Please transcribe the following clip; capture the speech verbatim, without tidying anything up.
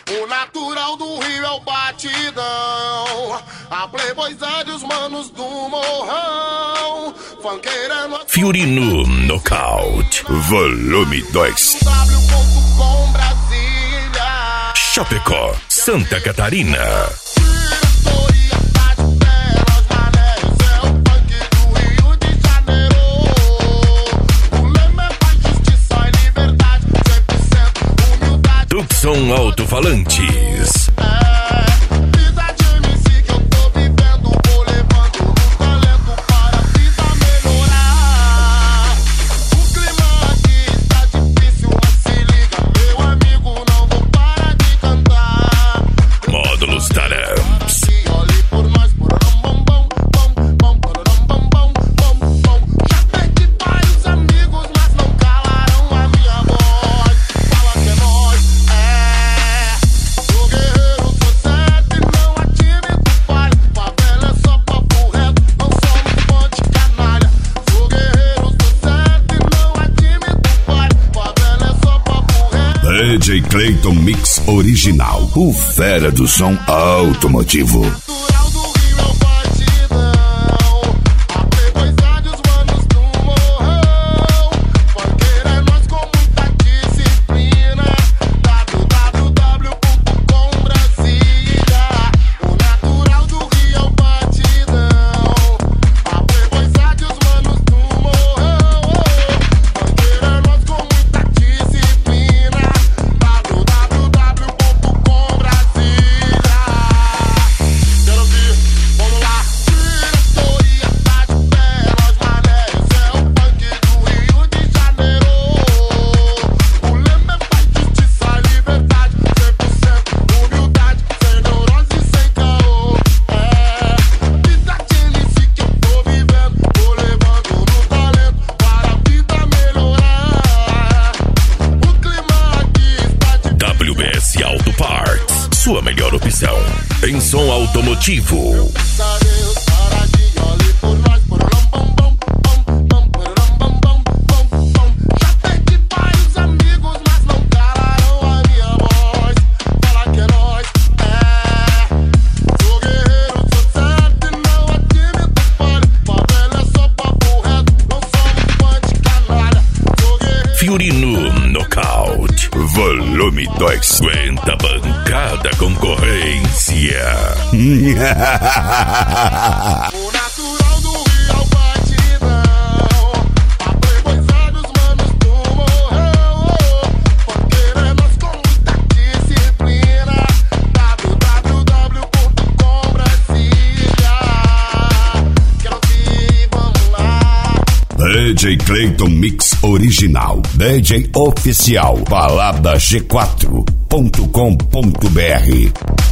O natural do Rio é o batidão. A Playboyzada e os manos do morrão. Funkeira no... Fiorino Knockout. Volume dois. W ponto com Brasília. Chapecó, Santa Catarina. Tucson Alto-Falantes. Módulos Taramps. D J Clayton Mix Original, o fera do som automotivo. Auto Parts, sua melhor opção em som automotivo. Fiorino Knockout, volume dois. Aguenta a bancada concorrência. O natural do Rio é o batidão. A Playboyzada os manos do morrão. Funkeira nós com muita disciplina. w w w ponto com Brasília. Quero ouvir, vamos lá. D J Clayton Mix Original, D J Oficial, balada g quatro ponto com ponto b r.